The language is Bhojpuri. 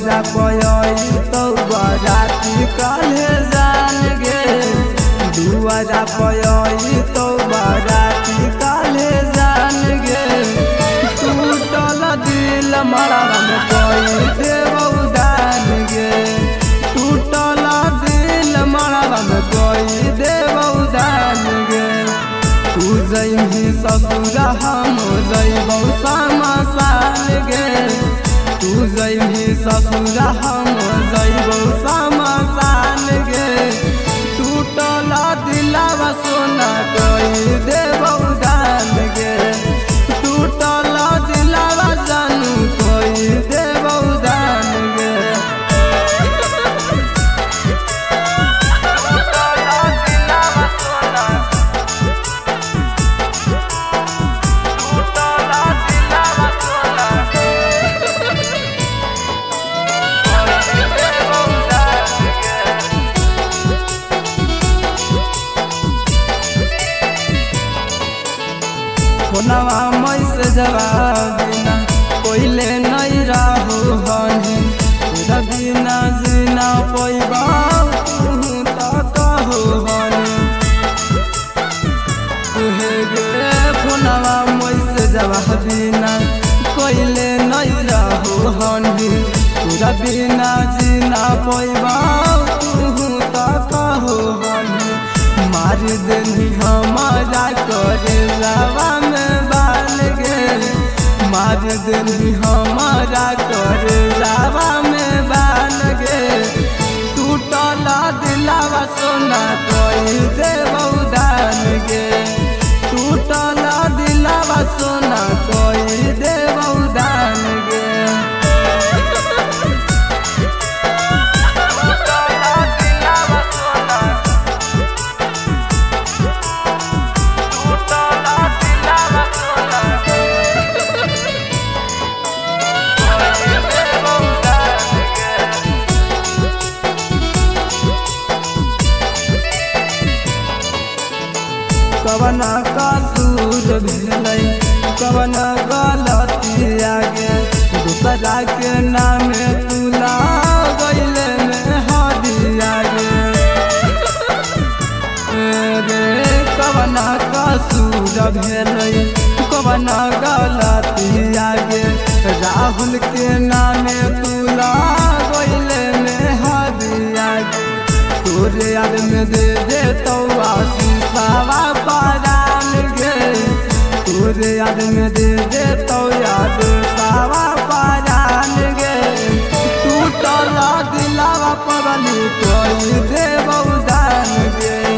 दुआरा पयई तो बराती काल्हे जान गे दुआरा पयई तो बराती काल्हे जान गे टूटल दिल मरवा में कोई देवौ दान गे टूटल दिल मरवा में कोई देवौ दान गे तू जइही ससुर हम जइबौ समसान गे तू जइही ससुर हम जइबौ समसान गे टूटल दिलवा सोना कोई देवौ दान गे टूटल दिलवा जानू कोई देवौ दान गे फोनवा मई से जवाब बिना कोइले नहीं राहु हनी तेरा बिना जीना पैबा तू तो कहो हनी तुहे गे फोनवा मई से जवाब बिना कोइले नहीं राहु हनी तेरा बिना जीना पैबा तू तो कहो हनी मार देनी हमारा करे जावा में बाल गे मार देनी हमारा करे जावा में बाल गे टूटल दिलवा सोना कोई देवौ दान गे टूटल दिलवा सोना कोई देवौ दान गे कवन कसूर भेलै कवन गलती आगे दूसरा के नाम तुला गईले में हदिया गे कवन कसूर भेलै कवन गलती आगे राहुल के नाम तुला गईले में हदिया गे तोरे याद में दे तो आशीषवा परान गे तोरे याद में दे तो याद सावा परान गे टूटल दिलवा पवनी कोई देवौ दान गे।